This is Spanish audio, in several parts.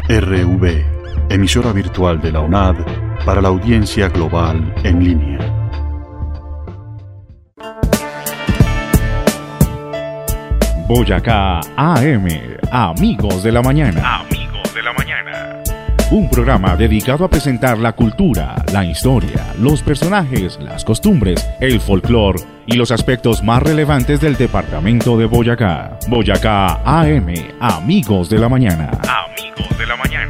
RV, emisora virtual de la UNAD para la audiencia global en línea. Boyacá AM, Amigos de la Mañana. Amigos de la Mañana. Un programa dedicado a presentar la cultura, la historia, los personajes, las costumbres, el folclore y los aspectos más relevantes del departamento de Boyacá. Boyacá AM, Amigos de la Mañana. Amigos de la Mañana.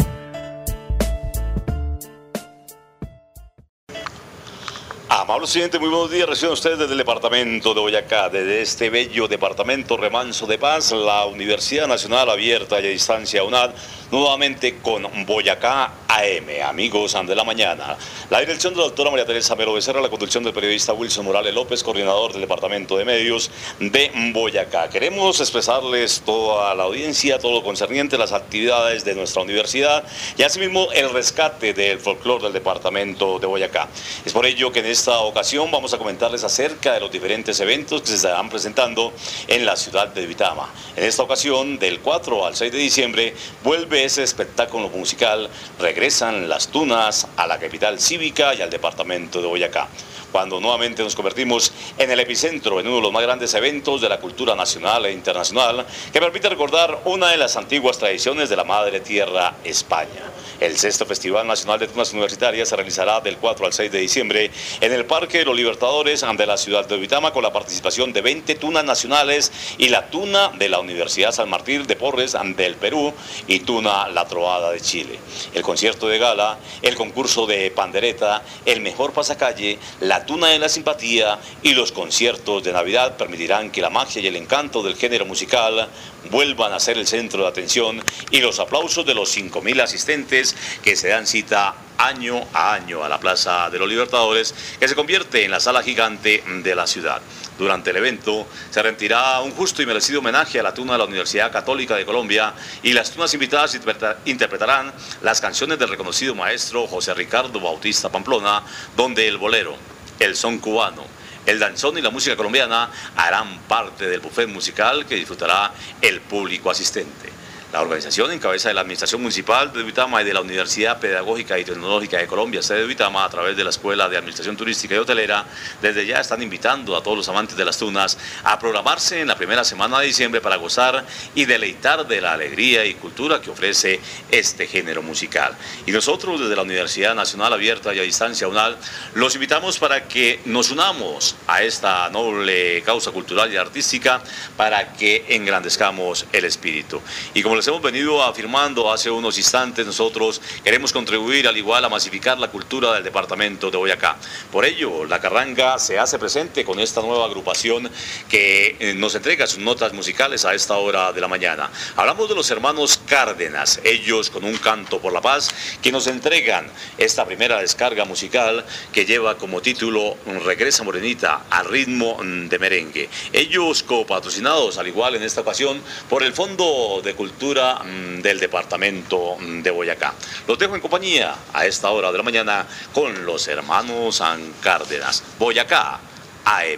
Amables oyentes, muy buenos días. Reciben ustedes desde el departamento de Boyacá, desde este bello departamento remanso de paz, la Universidad Nacional Abierta y a Distancia UNAD, nuevamente con Boyacá AM, Amigos de la Mañana. La dirección de la doctora María Teresa Melo Becerra, la conducción del periodista Wilson Morales López, coordinador del Departamento de Medios de Boyacá. Queremos expresarles toda la audiencia, todo lo concerniente a las actividades de nuestra universidad y asimismo el rescate del folclore del departamento de Boyacá. Es por ello que en esta ocasión vamos a comentarles acerca de los diferentes eventos que se estarán presentando en la ciudad de Duitama. En esta ocasión, del 4 al 6 de diciembre, vuelve ese espectáculo musical. Regresan las tunas a la capital cívica y al departamento de Boyacá, cuando nuevamente nos convertimos en el epicentro, en uno de los más grandes eventos de la cultura nacional e internacional, que permite recordar una de las antiguas tradiciones de la madre tierra, España. El sexto Festival Nacional de Tunas Universitarias se realizará del 4 al 6 de diciembre en el Parque de los Libertadores de la ciudad de Duitama, con la participación de 20 tunas nacionales y la tuna de la Universidad San Martín de Porres del Perú y tuna La Trovada de Chile. El concierto de gala, el concurso de pandereta, el mejor pasacalle, la tuna de la simpatía y los conciertos de Navidad permitirán que la magia y el encanto del género musical vuelvan a ser el centro de atención y los aplausos de los 5.000 asistentes que se dan cita año a año a la Plaza de los Libertadores, que se convierte en la sala gigante de la ciudad. Durante el evento se rendirá un justo y merecido homenaje a la tuna de la Universidad Católica de Colombia y las tunas invitadas interpretarán las canciones del reconocido maestro José Ricardo Bautista Pamplona, donde el bolero, el son cubano, el danzón y la música colombiana harán parte del buffet musical que disfrutará el público asistente. La organización, en cabeza de la Administración Municipal de Duitama y de la Universidad Pedagógica y Tecnológica de Colombia, sede de Duitama, a través de la Escuela de Administración Turística y Hotelera, desde ya están invitando a todos los amantes de las tunas a programarse en la primera semana de diciembre para gozar y deleitar de la alegría y cultura que ofrece este género musical. Y nosotros, desde la Universidad Nacional Abierta y a Distancia UNAD, los invitamos para que nos unamos a esta noble causa cultural y artística para que engrandezcamos el espíritu. Y como les hemos venido afirmando hace unos instantes, nosotros queremos contribuir al igual a masificar la cultura del departamento de Boyacá. Por ello, la carranga se hace presente con esta nueva agrupación que nos entrega sus notas musicales a esta hora de la mañana. Hablamos de los hermanos Cárdenas, ellos con un canto por la paz, que nos entregan esta primera descarga musical que lleva como título Regresa Morenita al ritmo de merengue. Ellos copatrocinados, al igual en esta ocasión, por el Fondo de Cultura del departamento de Boyacá. Los dejo en compañía a esta hora de la mañana con los hermanos Cárdenas. Boyacá AM.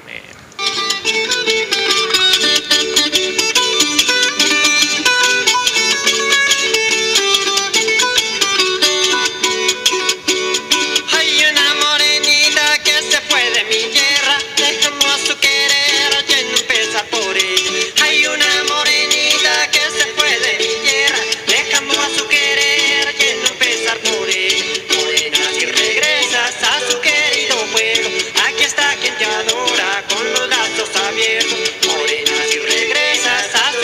Hay una morenita que se fue de mi tierra, dejando a su querer, yendo a empezar por ella. Hay una morenita que se fue de mi tierra, dejando a su querer, yendo a empezar por ella. Morena, si regresas a su querido pueblo, aquí está quien te adora con los brazos abiertos. Morena, si regresas a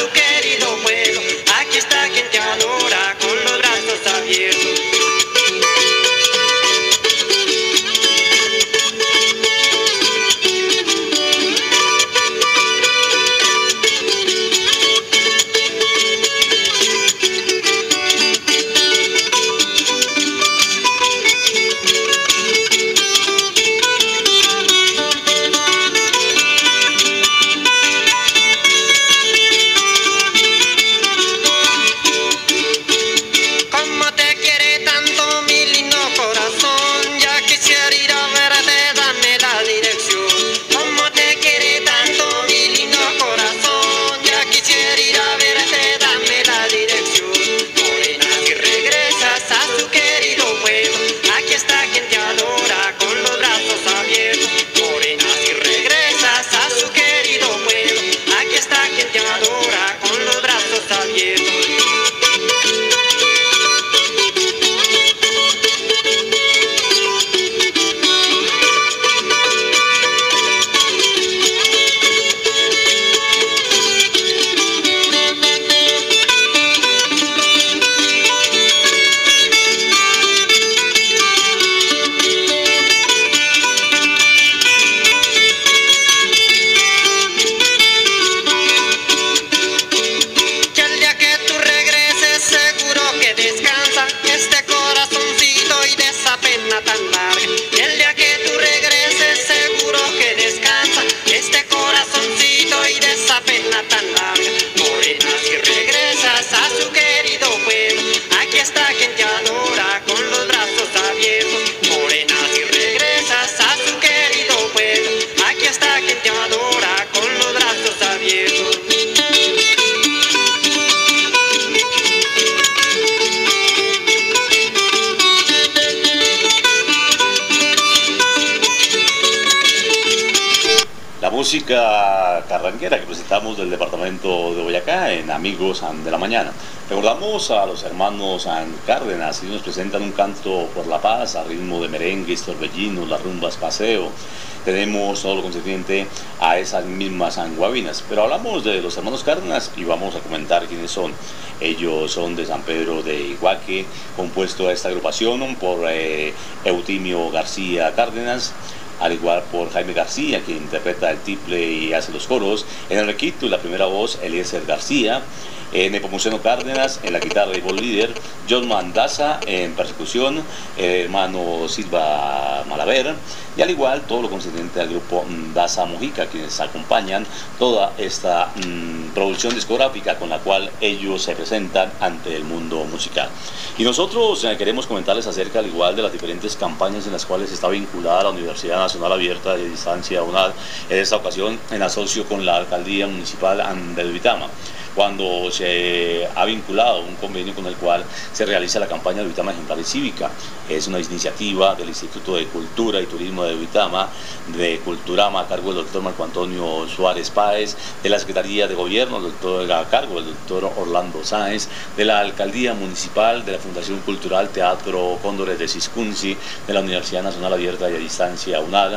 música carranquera que presentamos del departamento de Boyacá en Amigos de la Mañana. Recordamos a los hermanos Cárdenas, ellos nos presentan un canto por la paz a ritmo de merengues, torbellinos, las rumbas paseo. Tenemos todo lo concerniente a esas mismas guabinas. Pero hablamos de los hermanos Cárdenas y vamos a comentar quiénes son. Ellos son de San Pedro de Iguaque, compuesto a esta agrupación por Eutimio García Cárdenas, al igual por Jaime García, quien interpreta el tiple y hace los coros, en el requinto y la primera voz Eliezer García, Nepomuceno Cárdenas en la guitarra y voz líder, John Mandaza en persecución, hermano Silva Malaver, y al igual todo lo concerniente al grupo Daza Mojica, quienes acompañan toda esta producción discográfica con la cual ellos se presentan ante el mundo musical. Y nosotros queremos comentarles acerca al igual de las diferentes campañas en las cuales está vinculada la Universidad Nacional Abierta de Distancia UNAD, en esta ocasión en asocio con la Alcaldía Municipal de Duitama, cuando se ha vinculado un convenio con el cual se realiza la campaña de Duitama Ejemplar y Cívica. Es una iniciativa del Instituto de Cultura y Turismo de Duitama, de Culturama, a cargo del doctor Marco Antonio Suárez Páez, de la Secretaría de Gobierno, a cargo del doctor Orlando Sáenz, de la Alcaldía Municipal, de la Fundación Cultural Teatro Cóndores de Ciscunzi, de la Universidad Nacional Abierta y a Distancia UNAD,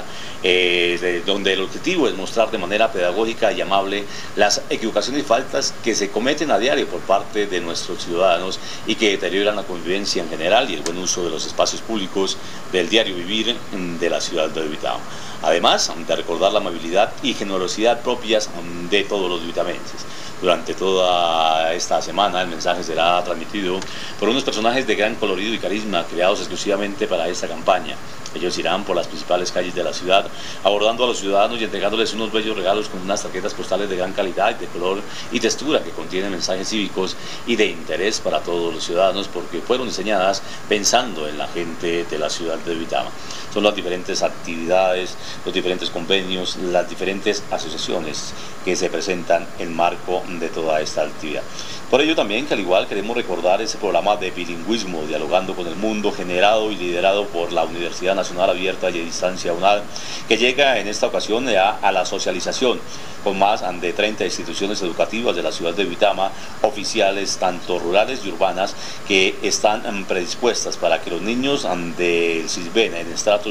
donde el objetivo es mostrar de manera pedagógica y amable las equivocaciones y faltas que se cometen a diario por parte de nuestros ciudadanos y que deterioran la convivencia en general y el buen uso de los espacios públicos del diario vivir de la ciudad de Duitama. Además de recordar la amabilidad y generosidad propias de todos los duitamenses. Durante toda esta semana el mensaje será transmitido por unos personajes de gran colorido y carisma creados exclusivamente para esta campaña. Ellos irán por las principales calles de la ciudad, abordando a los ciudadanos y entregándoles unos bellos regalos con unas tarjetas postales de gran calidad y de color y textura que contienen mensajes cívicos y de interés para todos los ciudadanos porque fueron diseñadas pensando en la gente de la ciudad de Duitama. Son las diferentes actividades, los diferentes convenios, las diferentes asociaciones que se presentan en marco de toda esta actividad. Por ello también que al igual queremos recordar ese programa de bilingüismo Dialogando con el Mundo, generado y liderado por la Universidad Nacional Abierta y a Distancia UNAD, que llega en esta ocasión a la socialización con más de 30 instituciones educativas de la ciudad de Duitama, oficiales tanto rurales y urbanas, que están predispuestas para que los niños del CISBEN en estratos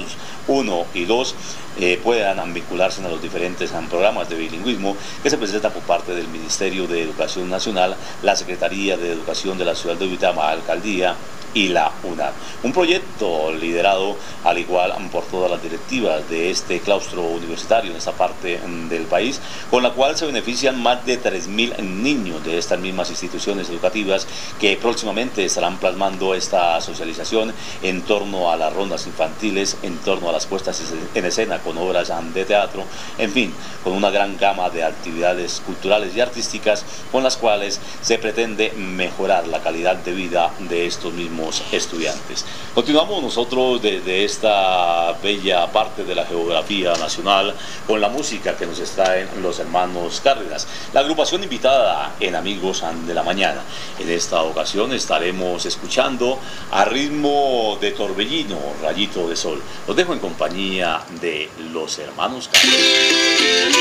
1 y 2 puedan vincularse a los diferentes programas de bilingüismo que se presentan por parte del Ministerio de Educación Nacional, la Secretaría de Educación de la ciudad de Duitama, Alcaldía y la UNAD. Un proyecto liderado al igual por todas las directivas de este claustro universitario en esta parte del país, con la cual se benefician más de 3.000 niños de estas mismas instituciones educativas que próximamente estarán plasmando esta socialización en torno a las rondas infantiles, en torno a las puestas en escena con obras de teatro, en fin, con una gran gama de actividades culturales y artísticas con las cuales se pretende mejorar la calidad de vida de estos mismos estudiantes. Continuamos nosotros desde esta bella parte de la geografía nacional con la música que nos extraen los hermanos Cárdenas, la agrupación invitada en Amigos de la Mañana. En esta ocasión estaremos escuchando a ritmo de torbellino, Rayito de Sol. Los dejo en compañía de los hermanos Cárdenas.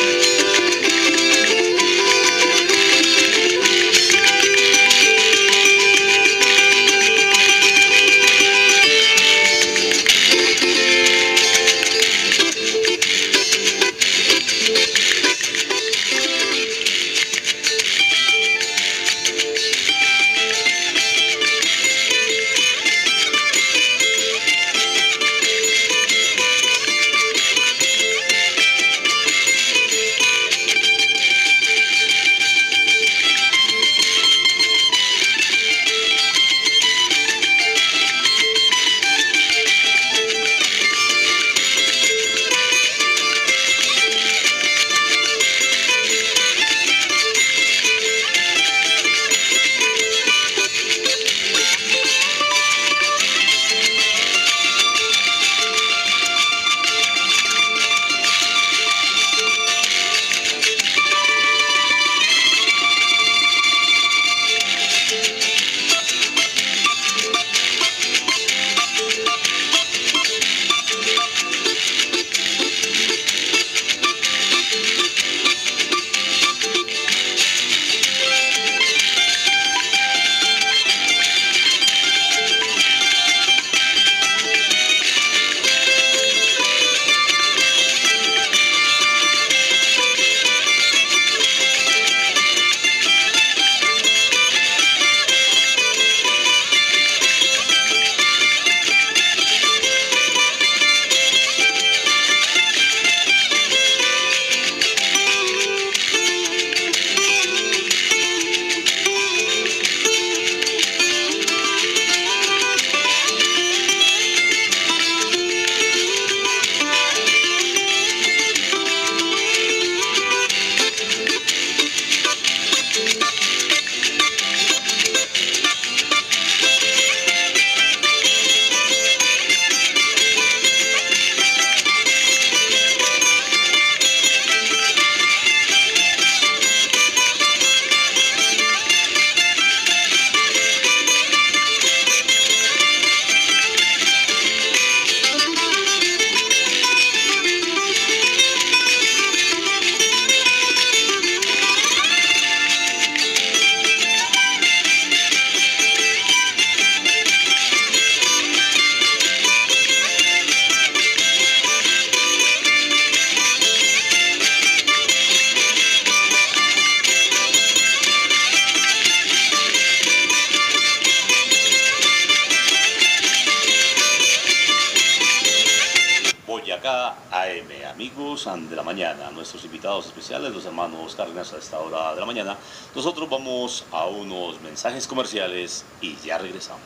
AM, amigos de la mañana, nuestros invitados especiales, los hermanos Cárdenas a esta hora de la mañana. Nosotros vamos a unos mensajes comerciales y ya regresamos.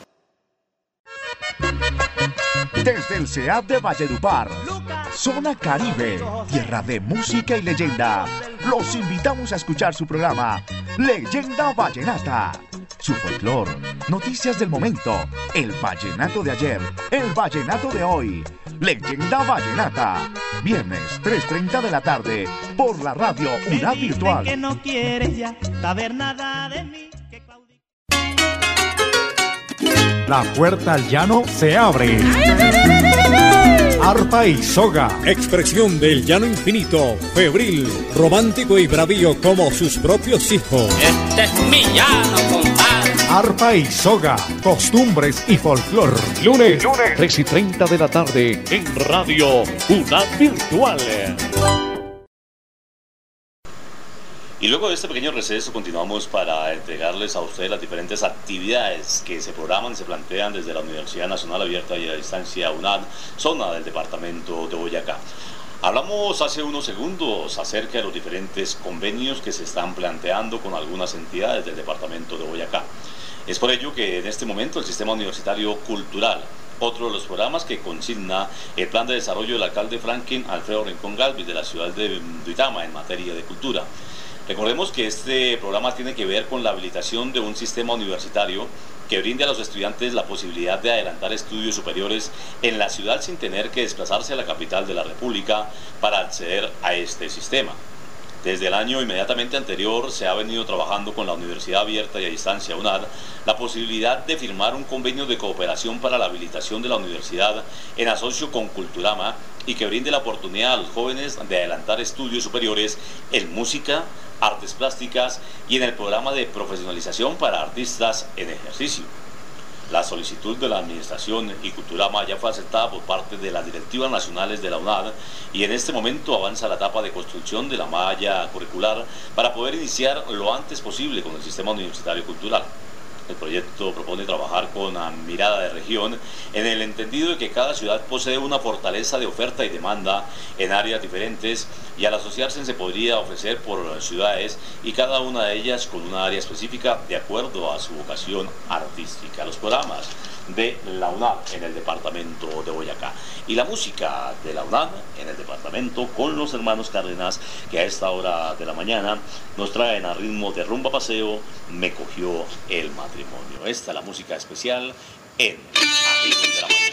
Desde el CEAP de Valledupar, Zona Caribe, tierra de música y leyenda, los invitamos a escuchar su programa Leyenda Vallenata. Su folclor, noticias del momento, el vallenato de ayer, el vallenato de hoy. Leyenda Vallenata, viernes 3:30 de la tarde, por la radio UNAD Virtual. Que no quieres ya saber nada de mí. La puerta al llano se abre. Arpa y soga. Expresión del llano infinito, febril, romántico y bravío como sus propios hijos. Este es mi llano, compadre. Arpa y soga, costumbres y folclor. Lunes 3:30 de la tarde en Radio UNAD Virtual. Y luego de este pequeño receso continuamos para entregarles a ustedes las diferentes actividades que se programan y se plantean desde la Universidad Nacional Abierta y a Distancia UNAD, zona del departamento de Boyacá. Hablamos hace unos segundos acerca de los diferentes convenios que se están planteando con algunas entidades del departamento de Boyacá. Es por ello que en este momento el Sistema Universitario Cultural, otro de los programas que consigna el plan de desarrollo del alcalde Franklin Alfredo Rincón Galvis de la ciudad de Duitama en materia de cultura. Recordemos que este programa tiene que ver con la habilitación de un sistema universitario que brinde a los estudiantes la posibilidad de adelantar estudios superiores en la ciudad sin tener que desplazarse a la capital de la República para acceder a este sistema. Desde el año inmediatamente anterior se ha venido trabajando con la Universidad Abierta y a Distancia UNAD la posibilidad de firmar un convenio de cooperación para la habilitación de la universidad en asocio con Culturama y que brinde la oportunidad a los jóvenes de adelantar estudios superiores en música, artes plásticas y en el programa de profesionalización para artistas en ejercicio. La solicitud de la Administración y Culturama ya fue aceptada por parte de las directivas nacionales de la UNAD y en este momento avanza la etapa de construcción de la malla curricular para poder iniciar lo antes posible con el Sistema Universitario Cultural. El proyecto propone trabajar con una mirada de región en el entendido de que cada ciudad posee una fortaleza de oferta y demanda en áreas diferentes y al asociarse se podría ofrecer por ciudades y cada una de ellas con una área específica de acuerdo a su vocación artística. Los programas de la UNAD en el departamento de Boyacá y la música de la UNAD en el departamento con los hermanos Cárdenas que a esta hora de la mañana nos traen a ritmo de rumba paseo Me cogió el matrimonio. Esta es la música especial en Amigos de la Mañana.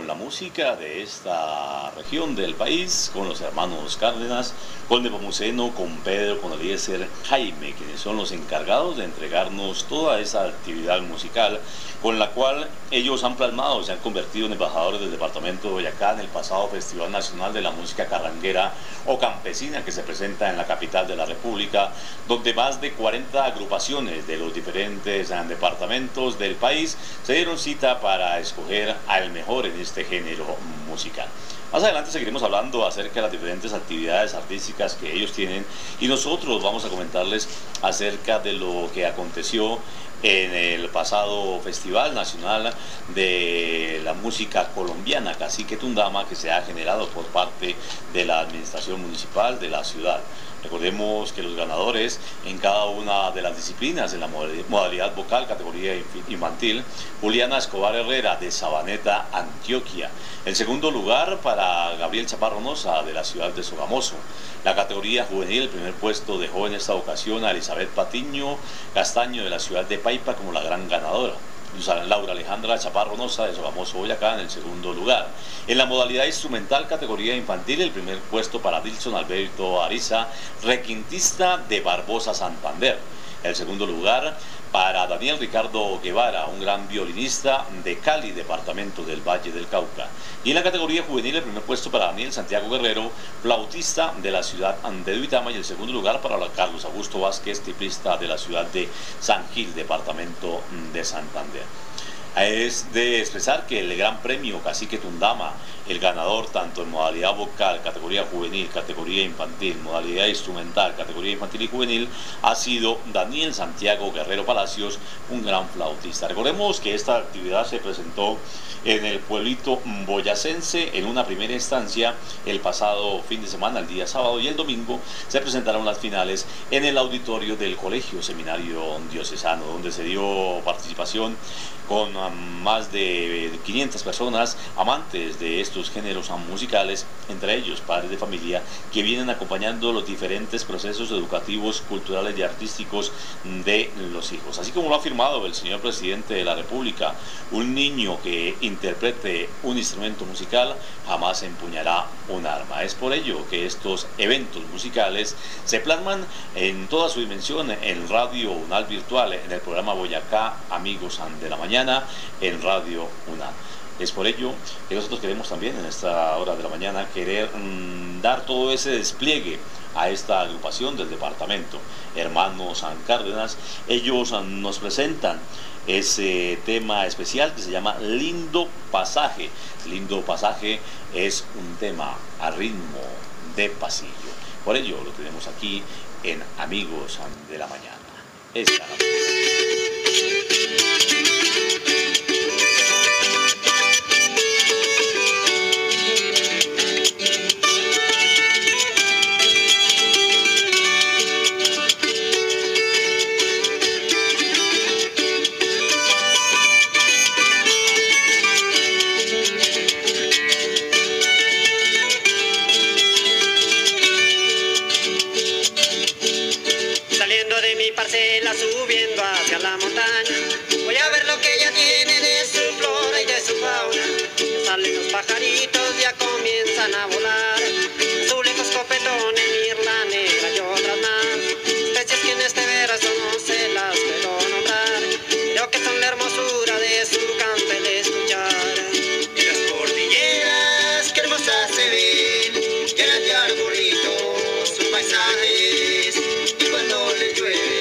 la música de esta región del país, con los hermanos Cárdenas, con Nepomuceno, con Pedro, con Eliezer, Jaime, quienes son los encargados de entregarnos toda esa actividad musical con la cual ellos han plasmado, se han convertido en embajadores del departamento de Boyacá en el pasado Festival Nacional de la Música Carranguera o Campesina, que se presenta en la capital de la República, donde más de 40 agrupaciones de los diferentes departamentos del país se dieron cita para escoger al mejor en este género musical. Más adelante seguiremos hablando acerca de las diferentes actividades artísticas que ellos tienen y nosotros vamos a comentarles acerca de lo que aconteció en el pasado Festival Nacional de la Música Colombiana, Cacique Tundama, que se ha generado por parte de la Administración Municipal de la ciudad. Recordemos que los ganadores en cada una de las disciplinas, en la modalidad vocal, categoría infantil, Juliana Escobar Herrera de Sabaneta, Antioquia. El segundo lugar para Gabriel Chaparro Nosa de la ciudad de Sogamoso. La categoría juvenil, el primer puesto dejó en esta ocasión a Elizabeth Patiño Castaño de la ciudad de Paipa como la gran ganadora. Laura Alejandra Chaparro Nosa de Sogamoso, Boyacá, en el segundo lugar. En la modalidad instrumental, categoría infantil, el primer puesto para Dilson Alberto Ariza, requintista de Barbosa, Santander. El segundo lugar para Daniel Ricardo Guevara, un gran violinista de Cali, departamento del Valle del Cauca. Y en la categoría juvenil, el primer puesto para Daniel Santiago Guerrero, flautista de la ciudad de Duitama, y el segundo lugar para Carlos Augusto Vázquez, tiplista de la ciudad de San Gil, departamento de Santander. Es de expresar que el Gran Premio Cacique Tundama, el ganador tanto en modalidad vocal, categoría juvenil, categoría infantil, modalidad instrumental, categoría infantil y juvenil, ha sido Daniel Santiago Guerrero Palacios, un gran flautista. Recordemos que esta actividad se presentó en el pueblito boyacense en una primera instancia el pasado fin de semana, el día sábado, y el domingo se presentaron las finales en el auditorio del Colegio Seminario Diocesano, donde se dio participación con más de 500 personas amantes de estos géneros musicales, entre ellos padres de familia que vienen acompañando los diferentes procesos educativos, culturales y artísticos de los hijos. Así como lo ha afirmado el señor presidente de la República, un niño que interprete un instrumento musical jamás empuñará un arma. Es por ello que estos eventos musicales se plasman en toda su dimensión en Radio UNAD Virtual, en el programa Boyacá Amigos de la Mañana, en Radio UNAD. Es por ello que nosotros queremos también en esta hora de la mañana querer dar todo ese despliegue a esta agrupación del departamento. Hermanos Cárdenas, ellos nos presentan ese tema especial que se llama Lindo Pasaje. Lindo Pasaje es un tema a ritmo de pasillo. Por ello lo tenemos aquí en Amigos de la Mañana. Esta subiendo hacia la montaña, voy a ver lo que ella tiene de su flora y de su fauna. Ya salen los pajaritos, ya comienzan a volar, azulejos, copetones, mirla negra y otras más, especies que en este verso no se las puedo nombrar, creo que son la hermosura de su canto el escuchar. Y las cordilleras, qué hermosas se ven, llenas de arbolitos, sus paisajes, y cuando les llueve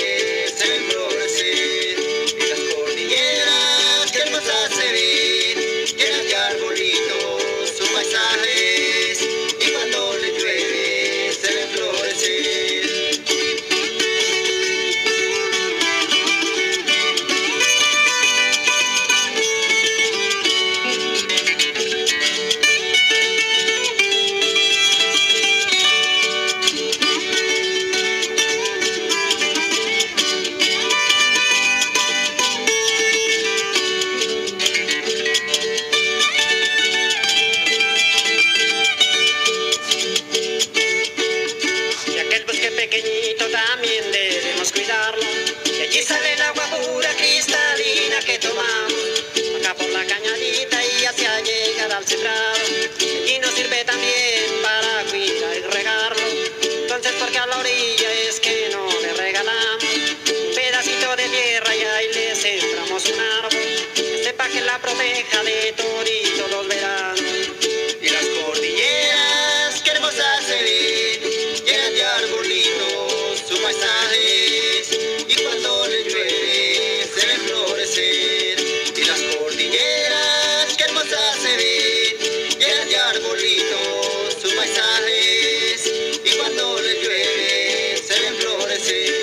sembrado y nos sirve también para cuidar y regarlo. Entonces, ¿por qué a la orilla es que no le regalamos un pedacito de tierra y ahí le sembramos un árbol que sepa que la proteja de toditos los veranos? Y las cordilleras, qué hermosas se ven, llenas de arbolitos, sus paisajes, y cuando le llueve se ven florecer. Y las cordilleras, qué hermosas se ven, llenas de arbolitos, sus paisajes, y cuando le llueve se ven florecer.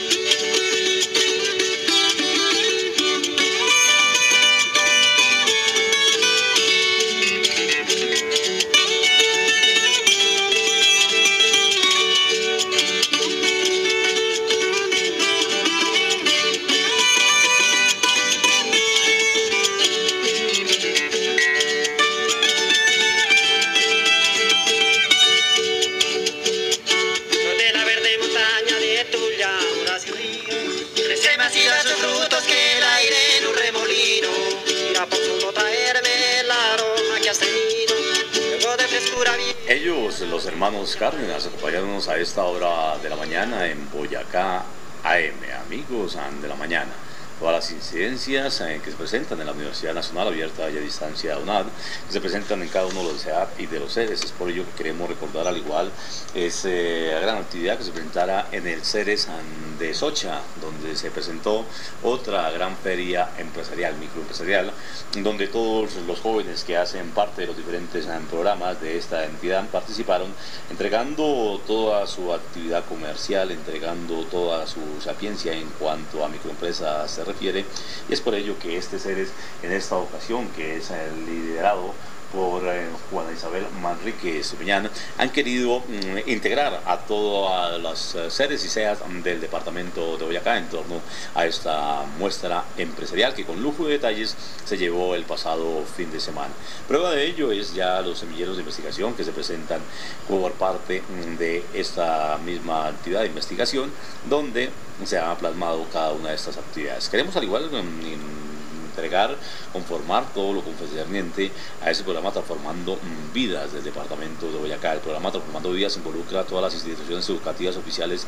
Donde la verde montaña de tu llanuras y ríos crece más y da sus frutos que el aire en un remolino. Mira por solo traerme el aroma que has tenido, luego de frescura bien. Ellos, los hermanos Cárdenas, acompañándonos a esta hora de la mañana en Boyacá AM, amigos de la mañana. Todas las incidencias que se presentan en la Universidad Nacional Abierta y a Distancia UNAD, que se presentan en cada uno de los CEAP y de los CERES. Es por ello que queremos recordar al igual esa gran actividad que se presentara en el CERES de Socha, donde se presentó otra gran feria empresarial, microempresarial, donde todos los jóvenes que hacen parte de los diferentes programas de esta entidad participaron, entregando toda su actividad comercial, entregando toda su sapiencia en cuanto a microempresas se refiere, y es por ello que este CERES en esta ocasión, que es liderado por Juana Isabel Manríquez Peñán, han querido integrar a todas las CERES y CEAs del departamento de Boyacá en torno a esta muestra empresarial que con lujo de detalles se llevó el pasado fin de semana. Prueba de ello es ya los semilleros de investigación que se presentan por parte de esta misma actividad de investigación, donde se ha plasmado cada una de estas actividades. Queremos al igual entregar, conformar todo lo concerniente a ese programa Transformando Vidas del departamento de Boyacá. El programa Transformando Vidas involucra a todas las instituciones educativas oficiales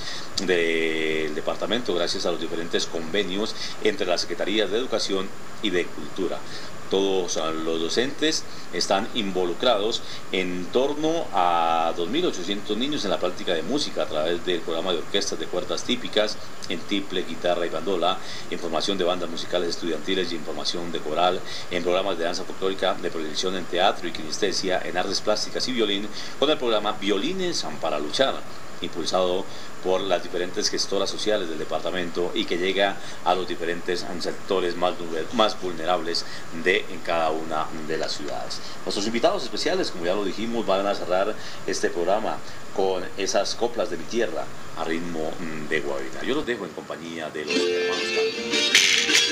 del departamento gracias a los diferentes convenios entre las Secretarías de Educación y de Cultura. Todos los docentes están involucrados en torno a 2.800 niños en la práctica de música a través del programa de orquestas de cuerdas típicas en tiple, guitarra y bandola, en formación de bandas musicales estudiantiles y en formación de coral, en programas de danza folclórica, de proyección en teatro y kinestesia, en artes plásticas y violín, con el programa Violines para Luchar, impulsado por las diferentes gestoras sociales del departamento y que llega a los diferentes sectores más vulnerables en cada una de las ciudades. Nuestros invitados especiales, como ya lo dijimos, van a cerrar este programa con esas coplas de mi tierra a ritmo de guabina. Yo los dejo en compañía de los hermanos Cárdenas.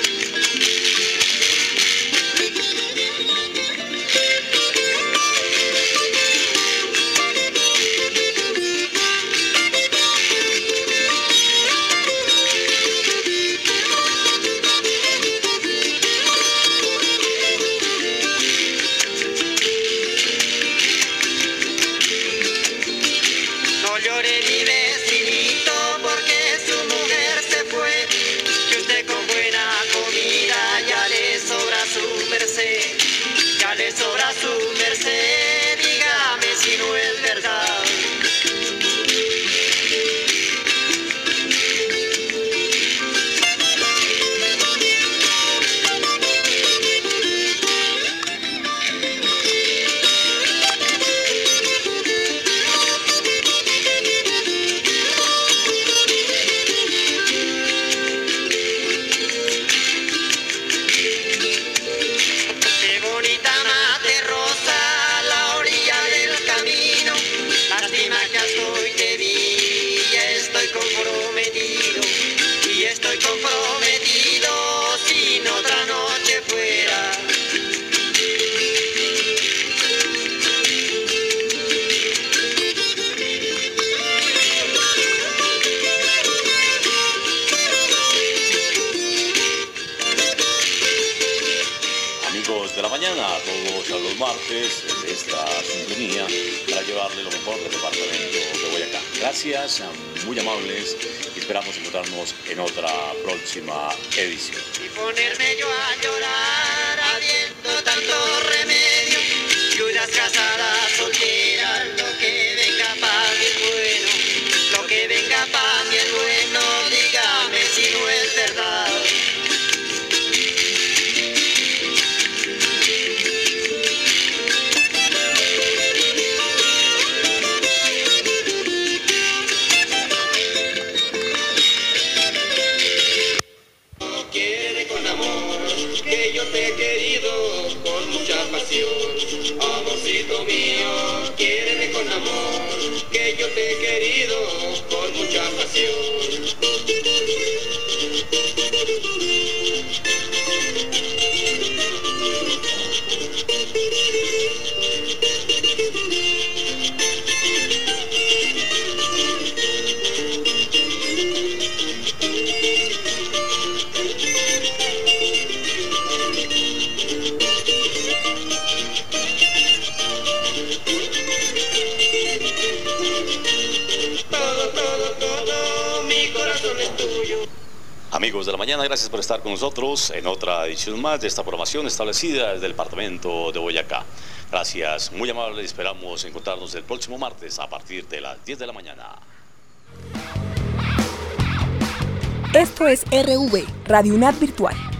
No llore mi vecinito porque su mujer se fue, que usted con buena mañana, todos los martes, de esta sintonía, para llevarle lo mejor del departamento de Boyacá. Gracias, muy amables, y esperamos encontrarnos en otra próxima edición. Y ponerme yo a llorar, habiendo tanto remedio, viudas casadas, solteras, lo que venga pa' mí es bueno, lo que venga pa' mí es bueno, dígame si no es verdad. Que yo te he querido con mucha pasión, amorcito mío, quiéreme con amor, que yo te he querido con mucha pasión. Amigos de la mañana, gracias por estar con nosotros en otra edición más de esta programación establecida desde el departamento de Boyacá. Gracias, muy amables, esperamos encontrarnos el próximo martes a partir de las 10 de la mañana. Esto es RV, Radio UNAD Virtual.